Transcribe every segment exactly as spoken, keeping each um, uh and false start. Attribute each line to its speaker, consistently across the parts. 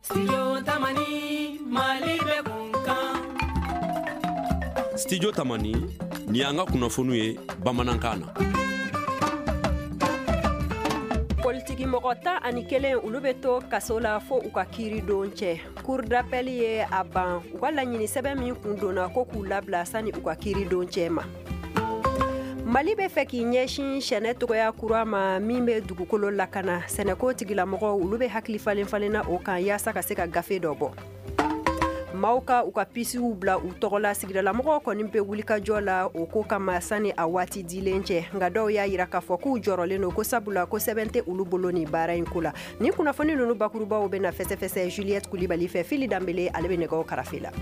Speaker 1: Studio Tamani Malibe Kunkan. Studio Tamani ni anga kunafonu ye Bamanan na.
Speaker 2: Politiki mɔgɔta ani kelen olu bɛ to kaso la fo u ka kiiri don cɛ. Cour d'appel ye a ban u ka laɲini sɛbɛn min kun donna ko k'u labila sani u ka kiiri don cɛ ma. Mali bɛ fɛ k'i ɲɛsin sɛnɛ tɔgɔya kura ma min bɛ dugukolo lakana. Sɛnɛko tigilamɔgɔw olu bɛ hakili falen falenna o kan yaasa ka se ka gafe dɔ bɔ. Maaw ka u ka pisiw bila u tɔgɔ la sigidalamɔgɔw kɔni bɛ wulikajɔ la o ko kama sani a waati dilen cɛ nka dɔw y'a yira k'a fɔ k'u jɔrɔlen don ko sabula ko sɛbɛn tɛ olu bolo ni baara in ko la. Ni kunnafoni ninnu bakurubaw bɛ na fɛsɛfɛsɛ Juliette Kulibali fɛ Fili Danbele ale bɛ nɛgɛw karafe la.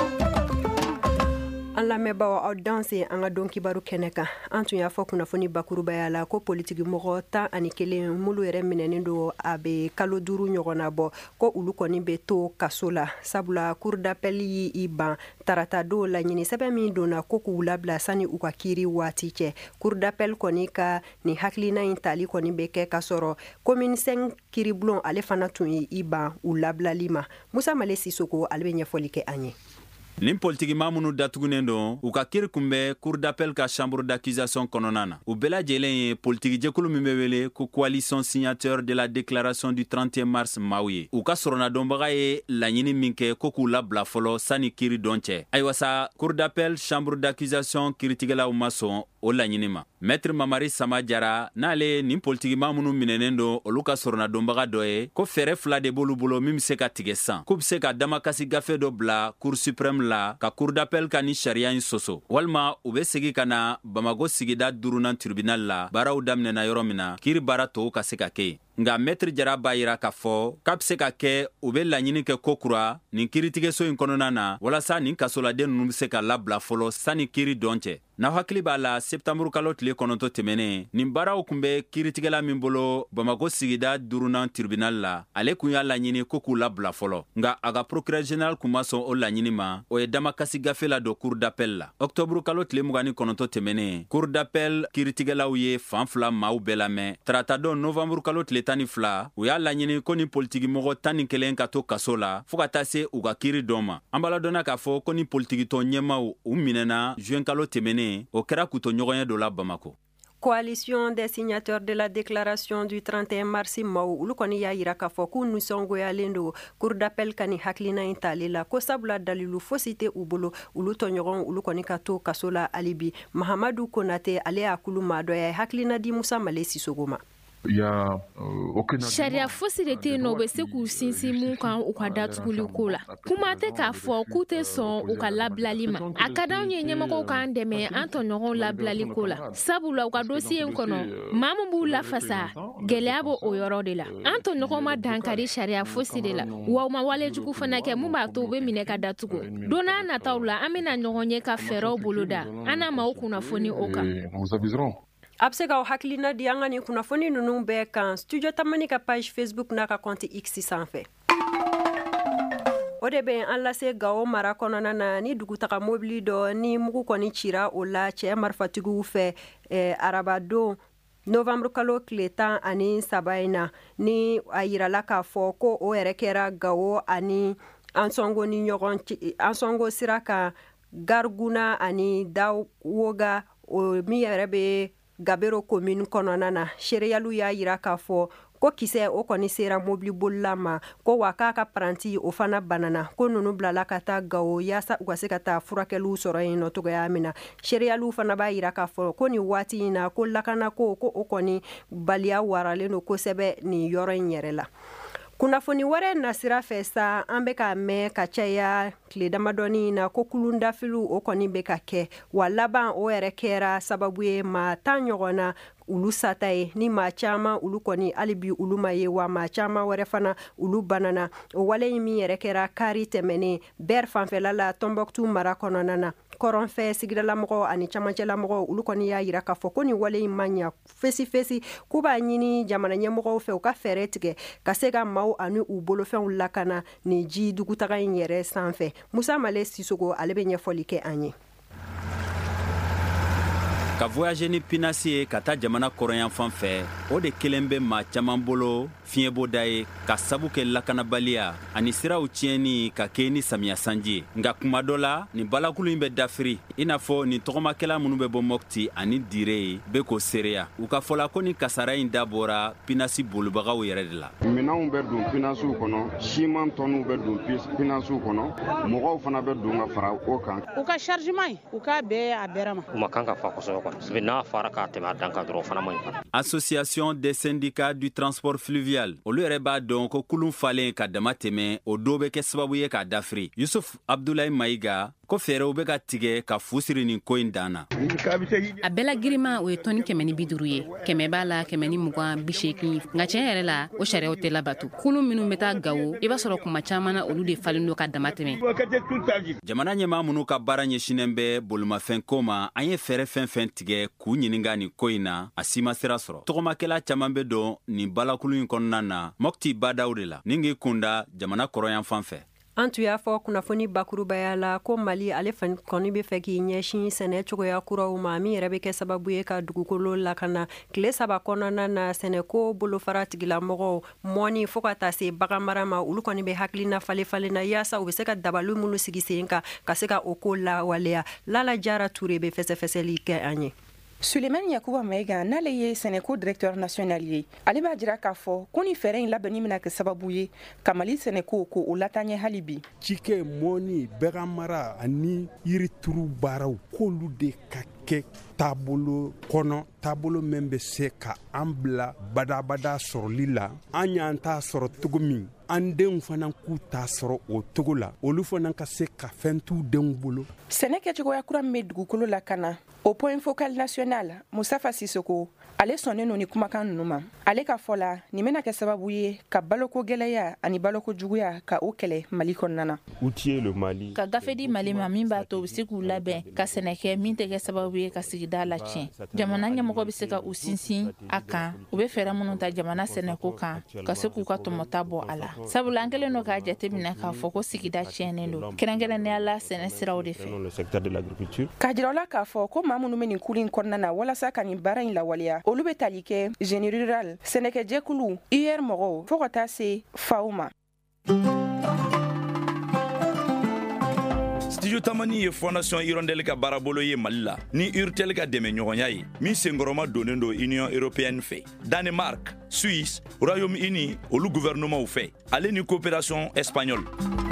Speaker 2: An lamɛnbaaw aw danse an ka don kibaru kɛnɛ kan. An tun y'a fɔ kunnafoni bakurubaya la ko politiki mɔgɔ tan ani kelen mulu yɛrɛ minɛnen don a bɛ kalo duuru ɲɔgɔnna bɔ ko olu kɔni bɛ to kaso la sabula cour d'appel y'i ban tarata don laɲini sɛbɛn min donna ko k'u labila sani u ka kiiri waati cɛ. Cour d'appel kɔni ka nin hakilina in tali kɔni bɛ kɛ ka sɔrɔ commune cinq kiiribulon ale fana tun y'i ban u labilali ma. Musa Male Sisoko ale bɛ ɲɛfɔli kɛ an ye.
Speaker 3: Nin politiki maa minnu datugunen don u ka kiiri kunbɛ cour d'appel ka chambre d'accusation kɔnɔna na. U bɛɛ lajɛlen ye politiki jɛkulu min bɛ wele ko coalition signateur de la déclaration du trente et un mars maaw ye. U ka sɔrɔnadɔnbaga ye laɲini min kɛ ko k'u labila fɔlɔ sani kiiri dɔn cɛ. Ayiwa sa cour d'appel chambre d'accusation kiiritigɛlaw ma sɔn o laɲini ma. Maître Mamari Sama Jara n'ale nin politiki maa minnu minɛnen don olu ka sɔrɔnadɔnbaga dɔ ye ko fɛɛrɛ fila de b'olu bolo min bɛ se ka tigɛ san. K'u bɛ se ka damakasi gafe dɔ bila cour suprême la ka cour d'appel ka ni sariya in soso walima u bɛ segi ka na Bamako sigida duurunan tribunal la baaraw daminɛna yɔrɔ min na kiiri baara tɔw ka se ka kɛ. Nga Maître Jara b'a yira k'a fɔ k'a bɛ se ka kɛ u bɛ laɲini kɛ ko kura nin kiiritigɛso in kɔnɔna na walasa nin kasoladen ninnu bɛ se ka labila fɔlɔ sani kiiri dɔn cɛ. N'aw hakili b'a la septembre kalo tile kɔnɔntɔn tɛmɛnen nin baaraw kun bɛ kiiritigɛla min bolo Bamako sigida duurunan tribunal la ale kun y'a laɲini ko k'u labila fɔlɔ nga a ka procureur général kun ma sɔn o laɲini ma o ye damakasi gafe la don cour d'appel la. Octobre kalo tile mugan ni kɔnɔntɔn tɛmɛnen cour d'appel kiiritigɛlaw ye fan fila maaw bɛɛ lamɛn tarata don novembre kalo tile tan ni fila u y'a laɲini ko ni politiki mɔgɔ tan ni kelen ka to kaso la fɔɔ ka taa se u ka kiiri dɔn ma. An b'a ladɔnna k'a fɔ ko ni politiki tɔn ɲɛmaw u minɛna juin kalo tɛmɛnen o kɛra kutoɲɔgɔnya dɔ la Bamako.
Speaker 2: Coalition des signataires de la déclaration du trente et un mars maaw olu kɔni y'a yira k'a fɔ k'u nisɔngoyalen don cour d'appel ka ni hakilina in tali la ko sabula dalilu fosi tɛ u bolo olu tɔɲɔgɔn olu kɔni ka to kaso la hali bi. Mahamadu Konate ale y'a kulu maa dɔ ye hakilina di Musa Male Sisoko ma.
Speaker 4: Sariya fosi de tɛ yen nɔ u bɛ se k'u sinsin mun kan u ka datuguli ko la. Kuma tɛ k'a fɔ k'u tɛ sɔn u ka labilali ma. A ka d'anw ye ɲɛmɔgɔw k'an dɛmɛ an tɔɲɔgɔnw labilali ko la. Sabula u ka dossier in kɔnɔ maa min b'u lafasa gɛlɛya b'o o yɔrɔ de la. An tɔɲɔgɔnw ma dankari sariya fosi de la wa u ma walejugu fana kɛ mun b'a to u bɛ minɛ ka datugu. Don n'a nataw la an bɛna ɲɔgɔn ye ka fɛɛrɛw boloda an n'a maaw kunnafoni o kan.
Speaker 2: A bɛ se k'aw hakilina di an ka nin kunnafoni ninnu bɛɛ kan Studio Tamani ka page Facebook n'a ka compte X sanfɛ. O de bɛ an lase Gao mara kɔnɔna na ni dugutaga mobili dɔ ni mugu kɔni cira o la cɛ marifatigiw fɛ eh, arabadon novembre kalo tile tan ani saba in na ni a yirala k'a fɔ ko o yɛrɛ kɛra Gao ani Ansongo ni ɲɔgɔn Ansongo sira kan Garguna ani Dawoga o min yɛrɛ bɛ Gabero commune kɔnɔna na seereyalu y'a yira k'a fɔ ko kisɛ o kɔni sera mobili bolila ma ko wa k'a ka paranti o fana banana ko nunu bilala ka taa Gao yaasa u ka se ka taa furakɛliw sɔrɔ yen nɔ cogoya min na. Seereyalu fana b'a yira k'a fɔ ko nin waati in na ko lakana ko ko o kɔni baliya waralen don kosɛbɛ nin yɔrɔ in yɛrɛ la. Kunnafoni wɛrɛ nasira fɛ sa an bɛ ka mɛn ka caya tile damadɔni na ko kulundafiliw o kɔni bɛ ka kɛ wa laban o yɛrɛ kɛra sababu ye maa tan ɲɔgɔnna olu sata ye ni maa caman olu kɔni hali bi olu ma ye wa maa caman wɛrɛ fana olu banana o wale in min yɛrɛ kɛra kari tɛmɛnen Ber fanfɛla la Tombouctou mara kɔnɔna na kɔrɔnfɛ sigidalamɔgɔw ani camancɛlamɔgɔw olu kɔni y'a yira k'a fɔ ko nin wale in ma ɲa fesi fesi k'u b'a ɲini jamana ɲɛmɔgɔw fɛ u ka fɛɛrɛ tigɛ ka se ka maaw ani u bolofɛnw lakana nin ji dugutaga in yɛrɛ sanfɛ. Musa Male Sisoko ale bɛ ɲɛfɔli kɛ an ye.
Speaker 3: ka voyager ni pinasi ye ka taa jamana kɔrɔyan fan fɛ o de kelen bɛ maa caman bolo fiɲɛbɔda ye ka sabu kɛ lakanabaliya ani siraw tiɲɛni ka kɛ ni samiya sanji ye nka kuma dɔ la nin balakulu in bɛ dafiri i n'a fɔ nin tɔgɔmakɛla minnu bɛ bɔ mɔkti ani dire ye bɛ k'o seereya u ka fɔla ko ni kasara in dabɔra pinasi bolibagaw yɛrɛ de la
Speaker 5: minanw bɛ don pinasiw kɔnɔ siman tɔnw bɛ don pinasiw kɔnɔ mɔgɔw fana bɛ don ka fara o kan
Speaker 6: u ka chargement u ka bɛɛ a bɛrɛ ma
Speaker 7: u ma kan ka fa kosɛbɛ kɔni sabu n'a fara k'a tɛmɛ a dan kan dɔrɔn fana man ɲi.
Speaker 3: Association des syndicats du transport fluvial olu yɛrɛ b'a dɔn ko kulun falen ka dama tɛmɛ o dɔw bɛ kɛ sababu ye k'a dafiri Yusuf Abdoulaye Maïga ko fɛɛrɛw bɛ ka tigɛ ka fu siri nin ko in dan na
Speaker 8: a bɛɛ la girima o ye tɔni kɛmɛ ni bi duuru ye kɛmɛ b'a la kɛmɛ ni mugan bi seegin nka tiɲɛ yɛrɛ la o sariyaw tɛ labato kulun minnu bɛ taa Gawo i b'a sɔrɔ kuma caman na olu de falen do ka dama tɛmɛ
Speaker 3: jamana ɲɛmaa minnu ka baara ɲɛsinen bɛ bolimafɛn ko ma an ye fɛɛrɛ fɛn fɛn tigɛ k'u ɲininka nin ko in na a si ma sira sɔrɔ tɔgɔmakɛla caman bɛ don nin balakulu in kɔnɔna na Mɔkti badaw de la ni k'i kunda jamana kɔrɔyan fan fɛ
Speaker 2: an tun y'a fɔ kunnafoni bakurubaya la ko Mali ale fɛn kɔni bɛ fɛ k'i ɲɛsin sɛnɛ cogoya kuraw ma min yɛrɛ bɛ kɛ sababu ye ka dugukolo lakana tile saba kɔnɔna na sɛnɛko bolofara tigilamɔgɔw mɔni fo ka taa se baganmara ma olu kɔni bɛ hakilina falen-falen na yaasa u bɛ se ka dabali minnu sigi sen kan ka se ka o ko lawaleya Lala Jara Ture bɛ fɛsɛfɛsɛli kɛ an ye
Speaker 9: Suleiman Yakuba Maïga n'ale ye Sénéko directeur national ye ale b'a jira k'a fɔ ko ni fɛɛrɛ in labɛnni bɛna kɛ sababu ye ka Mali sɛnɛko ko o lataaɲɛ hali bi
Speaker 10: cikɛ mɔni baganmara ani yirituru baaraw k'olu de ka kɛ taabolo kɔnɔ taabolo min bɛ se ka an bila badabada sɔrɔli la an y'an t'a sɔrɔ cogo min an denw fana k'u t'a sɔrɔ o cogo la olu fana ka se ka fɛn t'u denw bolo
Speaker 9: sɛnɛ kɛcogoya kura min bɛ dugukolo lakana au point focal national Mustafa Sissoko ale sɔnnen no ni kumakan ninnu ma ale ka fɔ la nin bɛna kɛ sababu ye ka baloko gɛlɛya ani baloko juguya ka o kɛlɛ Mali kɔnɔna na
Speaker 11: Mali ka gafe di Mali ma min b'a to u bɛ se k'u labɛn ka sɛnɛ kɛ min tɛ kɛ sababu ye ka sigida la tiɲɛ jamana ɲɛmɔgɔ bɛ se ka u sinsin a kan u bɛ fɛɛrɛ minnu ta jamana sɛnɛko kan ka se k'u ka tɔmɔta bɔ a la sabula an kɛlen do k'a jateminɛ k'a fɔ ko sigida tiɲɛnen do kɛrɛnkɛrɛnnenya la sɛnɛ siraw de fɛ
Speaker 9: k'a jira la k'a fɔ ko maa minnu bɛ nin kuru in kɔnɔna na walasa ka nin baara in lawaleya olu bɛ tali kɛ génie rural sɛnɛkɛjɛkulu I R mɔgɔw fo ka taa se F A O ma
Speaker 12: Studio Tamani ye Fondation Hirondelle ka baarabolo ye Mali la ni Urtel ka dɛmɛ ɲɔgɔnya ye min senkɔrɔma donnen do Union Européenne fɛ Danemark, Suisse, Royaume-Uni olu gouvernement fɛ ale ni coopération espagnole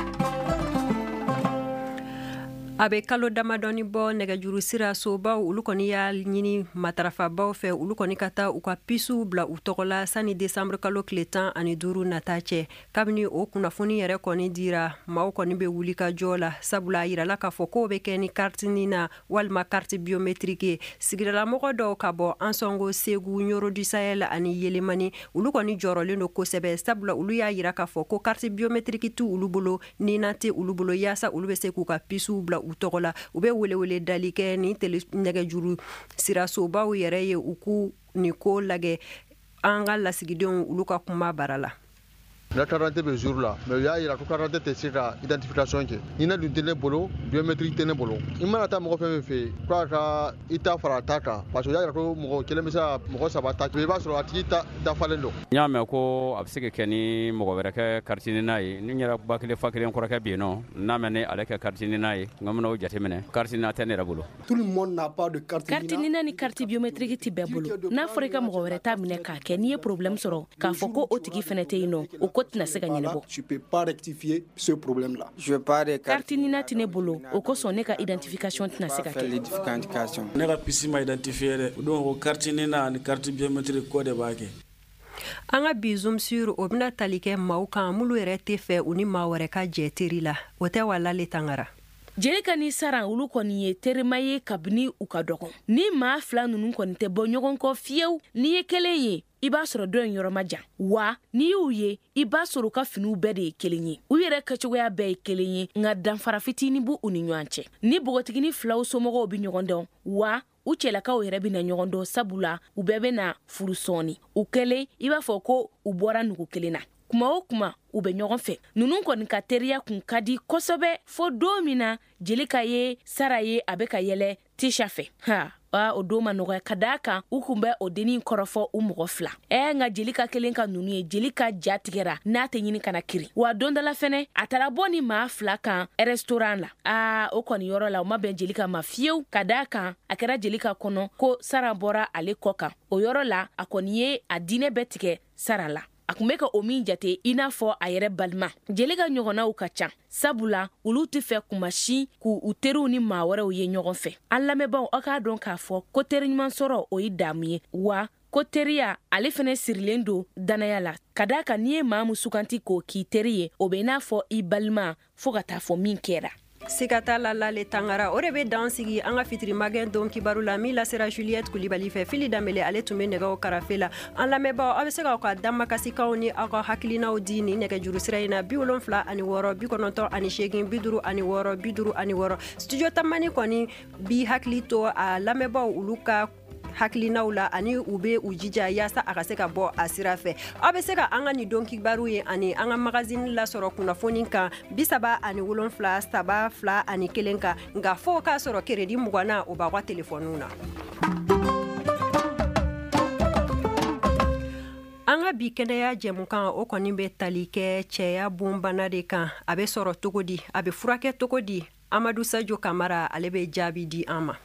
Speaker 2: a bɛ kalo damadɔni bɔ nɛgɛjuru sira sobaw olu kɔni y'a ɲini matarafabaw fɛ olu kɔni ka taa u ka pisiw bila u tɔgɔ la sani desanburu kalo tile tan ani duuru nata cɛ kabini o kunnafoni yɛrɛ kɔni dira maaw kɔni bɛ wuli ka jɔ la sabula a yirala k'a fɔ k'o bɛ kɛ ni kartini na walima karti biometrike ye sigidalamɔgɔ dɔw ka bɔ Ansongo, Segu, Nyoro du Sahel ani Yelemani olu kɔni jɔrɔlen do kosɛbɛ sabula olu y'a yira k'a fɔ ko karti biometrike tu olu bolo ni na tɛ olu bolo yaasa olu bɛ se k'u ka pisiw bila u tɔgɔ la u bɛ welewele dali kɛ ni tele nɛgɛjuru sirasobaw yɛrɛ ye u k'u ni ko lagɛ an ka lasigidenw olu ka kuma bara la
Speaker 13: La carte bɛ jour la mais u y'a yira ko carte tɛ se ka identification kɛ ni na dun tɛ ne bolo biométrique tɛ ne bolo i mana taa mɔgɔ fɛn fɛn fɛ ko a ka i ta fara ta kan parce que u y'a yira ko mɔgɔ kelen bɛ se ka mɔgɔ saba ta i b'a sɔrɔ a tigi ta dafalen don
Speaker 14: n y'a mɛn ko a bɛ se ka kɛ ni mɔgɔ wɛrɛ kɛ carte n'a ye ni n yɛrɛ ba kelen fa kelen kɔrɔkɛ bɛ yen nɔ n'a mɛn ni ale kɛ carte n'a ye n ka mɛna o jateminɛ carte tɛ ne yɛrɛ bolo
Speaker 15: tout le monde n'a pas de carte
Speaker 16: carte ni carte biométrique tɛ bɛɛ bolo n'a fɔra i ka mɔgɔ wɛrɛ ta minɛ k'a kɛ n'i ye problème sɔrɔ k'a fɔ ko o tigi fɛnɛ tɛ yen nɔ o ko tɛna se ka ɲɛnabɔ
Speaker 15: tu peux pas rectifier ce problème là
Speaker 16: je pas de carte ni na tine bolo o ko son ne ka identification tɛna se ka kɛ
Speaker 17: identification ne ka pisi ma identifier dɛ donc o carte ni na ni carte biométrique ko de b'a kɛ
Speaker 2: an ka bi zoom sur o bɛna tali kɛ maaw kan mulu yɛrɛ tɛ fɛ u ni maa wɛrɛ ka jɛ teri la o tɛ walale tangara
Speaker 16: Jerika ni saran olu kɔni ye terima ye kabini u ka dɔgɔn ni maa fila ninnu kɔni tɛ bɔ ɲɔgɔn kɔ fiyewu ni ye kelen ye i b'a sɔrɔ dɔ in yɔrɔ ma jan wa ni y'u ye i b'a sɔrɔ u ka finiw bɛɛ de ye kelen ye u yɛrɛ kɛcogoya bɛɛ ye kelen ye nka danfara fitinin bu u ni ɲɔgɔn cɛ ni bogotigini filaw somɔgɔw bi ɲɔgɔn dɔn wa u cɛlakaw yɛrɛ bɛna ɲɔgɔn dɔn sabula u bɛɛ bɛna furu sɔɔni u kelen i b'a fɔ ko u bɔra nugu kelen na kuma o kuma u bɛ ɲɔgɔn fɛ ninnu kɔni ka teriya kun ka di kosɛbɛ fo don min na Jelika ye Sara ye a bɛ ka yɛlɛ Tisha fɛ ha a o do ma nɔgɔya ka da kan u kun bɛ o dennin kɔrɔfɔ u mɔgɔ fila ɛ nka jeli ka kelen ka nunu ye jeli ka ja tigɛra n'a tɛ ɲini kana kiri wa don dɔ la fɛnɛ a taara bɔ ni maa fila kan restaurant la a o kɔni yɔrɔ la o ma bɛn jeli ka ma fiyewu ka da kan a kɛra jeli ka kɔnɔ ko sara bɔra ale kɔ kan o yɔrɔ la a kɔni ye a diinɛ bɛɛ tigɛ sara la a kun bɛ ka o min jate i n'a fɔ a yɛrɛ balima jeli ka ɲɔgɔnnaw ka ca sabula olu tɛ fɛ kuma si k'u u teriw ni maa wɛrɛw ye ɲɔgɔn fɛ an lamɛnbaaw aw k'a dɔn k'a fɔ ko teri ɲuman sɔrɔ o ye daamu ye wa ko teriya ale fɛnɛ sirilen don danaya la ka da kan n'i ye maa min suganti k'o k'i teri ye o bɛ i n'a fɔ i balima fɔɔ ka taa fɔ min kɛra
Speaker 2: siga t'a la Lale Tangara o de bɛ dan sigi an ka fitirimagɛn don kibaru la min lasera Juliette Kulibali fɛ Fili Danbele ale tun bɛ nɛgɛw karafe la an lamɛnbaaw aw bɛ se k'aw ka damakasikaw ni aw ka hakilinaw di ni nɛgɛjuru sira in na bi wolonfila ani wɔɔrɔ bi kɔnɔntɔn ani seegin bi duuru ani wɔɔrɔ bi duuru ani wɔɔrɔ studio tamani kɔni bi hakili to a lamɛnbaaw olu ka hakilinaw la ani u be u jija yaasa a ka se ka bɔ a sira fɛ aw bɛ se ka an ka ni don kibaru ye ani an ka magazine lasɔrɔ kunnafoni kan bi saba ani wolonfila saba fila ani kelen kan nka fo k'a sɔrɔ keredi mugana o b'aw ka telefɔniw na an ka bi kɛnɛya jɛmukan o kɔni bɛ tali kɛ cɛya bonbana de kan a bɛ sɔrɔ cogo di a bɛ furakɛ cogo di Amadu Sajo Kamara ale bɛ jaabi di an ma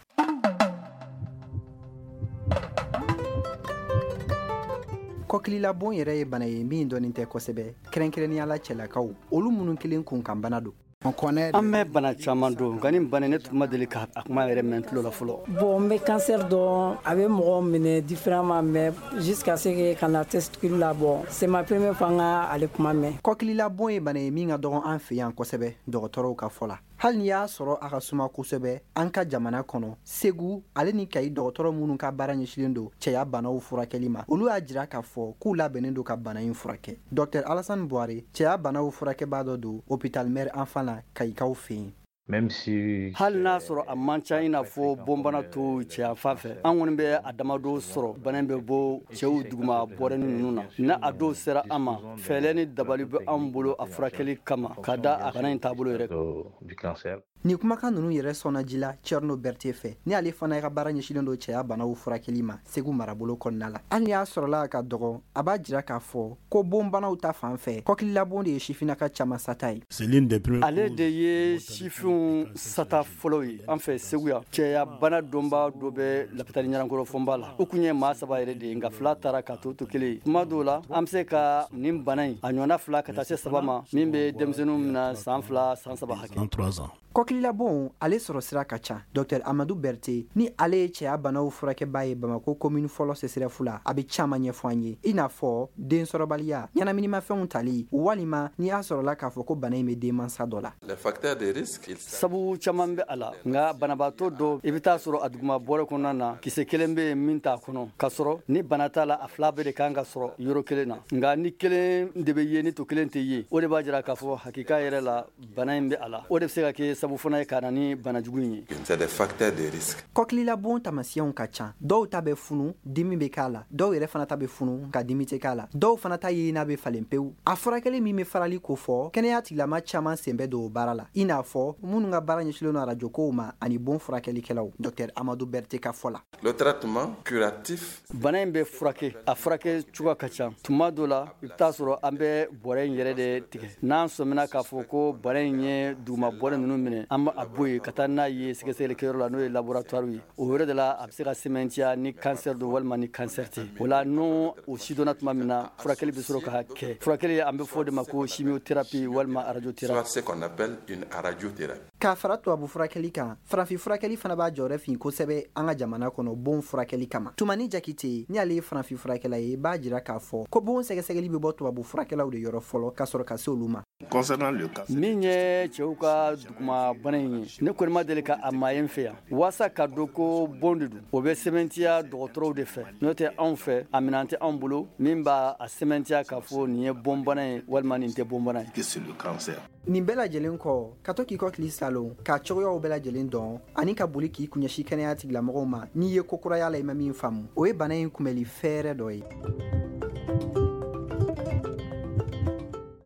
Speaker 18: kɔkilila bon yɛrɛ ye bana ye min dɔɔnin tɛ kosɛbɛ kɛrɛnkɛrɛnnenya la cɛlakaw olu minnu kelen kun kan bana don
Speaker 19: an bɛ bana caman don nka ni bana ne tun ma deli ka a kuma yɛrɛ mɛn tulo la fɔlɔ
Speaker 20: bon n bɛ cancer dɔn a bɛ mɔgɔ minɛ différemment mais jusqu'à ce que ka na testicule la bon c'est ma première fois n ka ale kuma mɛn
Speaker 18: kɔkilila bon ye bana ye min ka dɔgɔn an fɛ yan kosɛbɛ dɔgɔtɔrɔw ka fɔ la hali ni y'a sɔrɔ a ka suma kosɛbɛ an ka jamana kɔnɔ Segu ale ni Kayi dɔgɔtɔrɔ minnu ka baara ɲɛsilen don cɛya banaw furakɛli ma olu y'a jira k'a fɔ k'u labɛnnen don ka bana in furakɛ Dr Alassane Boire cɛya banaw furakɛbaa dɔ don hôpital Mère Enfant la Kayikaw fɛ yen
Speaker 19: même si hali n'a sɔrɔ a man ca i n'a fɔ bonbana to cɛya fan fɛ an kɔni bɛ a damadɔ sɔrɔ bana bɛ bɔ cɛw duguma bɔrɛ ninnu na n'a a dɔw sera an ma fɛɛrɛ ni dabali bɛ an bolo a furakɛli kama ka da a bana in taabolo yɛrɛ
Speaker 18: ni kumakan ninnu yɛrɛ sɔnnaji la Tcherno Berthe fɛ ni ale fana ka baara ɲɛsilen don cɛya banaw furakɛli ma Segu marabolo kɔnɔna la hali y'a sɔrɔla ka dɔgɔ a b'a jira k'a fɔ ko bonbanaw ta fan fɛ kɔkililabon de ye sifinaka caman sata ye
Speaker 19: ale de ye sifinw sata fɔlɔ ye an fɛ Segu yan cɛya bana dɔnba dɔ bɛ lapitali ɲarankɔrɔ fɔnba la o kun ye maa saba yɛrɛ de ye nka fila taara ka to to kelen ye tuma dɔw la an bɛ se ka nin bana in a ɲɔgɔnna fila ka taa se saba ma min bɛ denmisɛnninw minɛ san fila san saba hakɛ
Speaker 18: kɔkililabon ale sɔrɔ sira ka ca Dr Amadou Berthe ni ale ye cɛya banaw furakɛbaa ye Bamako commune fɔlɔ C S R F la a bɛ caman ɲɛfɔ an ye i n'a fɔ den sɔrɔbaliya ɲɛnaminimafɛnw tali walima ni y'a sɔrɔla k'a fɔ ko bana in bɛ denmansa dɔ la
Speaker 19: sabu caman bɛ a la nka banabaatɔ dɔ i bɛ taa sɔrɔ a duguma bɔrɛ kɔnɔna na kisɛ kelen bɛ yen min t'a kɔnɔ ka sɔrɔ ni bana t'a la a fila bɛɛ de kan ka sɔrɔ yɔrɔ kelen na nka ni kelen de bɛ ye ni to kelen tɛ ye o de b'a jira k'a fɔ hakika yɛrɛ la bana in bɛ a la o de bɛ se ka kɛ sabu fana ye ka na ni bana jugu in ye
Speaker 18: kɔkililabon tamasiyɛnw ka ca dɔw ta bɛ funu dimi bɛ k'a la dɔw yɛrɛ fana ta bɛ funu ka dimi tɛ k'a la dɔw fana ta ye n'a bɛ falen pewu a furakɛli min bɛ farali ko fɔ kɛnɛya tigilama caman sen bɛ don o baara la i n'a fɔ minnu ka baara ɲɛsilen don arajo kow ma ani bon furakɛlikɛlaw Dr Amadou Berthe ka fɔ la
Speaker 19: bana in bɛ furakɛ a furakɛ cogoya ka ca tuma dɔ la i bɛ taa sɔrɔ an bɛ bɔrɛ in yɛrɛ de tigɛ n'an sɔmina k'a fɔ ko bana in ye duguma bɔrɛ ninnu minɛ an b'a bɔ yen ka taa n'a ye sɛgɛsɛgɛlikɛyɔrɔ la n'o ye laboratoire ye o yɔrɔ de la a bɛ se ka sɛmɛntiya ni cancer don walima ni cancer tɛ o la n'o o si dɔnna tuma min na furakɛli bɛ sɔrɔ ka kɛ furakɛli an bɛ fɔ de ma ko chimiothérapie walima radiothérapie
Speaker 18: k'a fara tubabu furakɛli kan farafin furakɛli fana b'a jɔyɔrɔ fin kosɛbɛ an ka jamana kɔnɔ bon furakɛli kama Tumani Jakite ni ale ye farafin furakɛla ye b'a jira k'a fɔ ko bon sɛgɛsɛgɛli bɛ bɔ tubabu furakɛlaw de yɔrɔ fɔlɔ ka sɔrɔ ka se olu ma
Speaker 19: min ye cɛw ka duguma bana in ye ne kɔni ma deli ka a maa ye n fɛ yan waasa ka dɔn ko bon de don o bɛ sɛmɛntiya dɔgɔtɔrɔw de fɛ n'o tɛ anw fɛ a minɛn tɛ anw bolo min b'a a sɛmɛntiya k'a fɔ nin ye bon bana ye walima nin tɛ bon bana ye
Speaker 18: nin bɛɛ lajɛlen kɔ ka to k'i kɔkili salon k'a cogoyaw bɛɛ lajɛlen dɔn ani ka boli k'i kunɲɛsi kɛnɛya tigilamɔgɔw ma n'i ye kokuraya la i ma min faamu o ye bana in kunbɛli fɛɛrɛ dɔ ye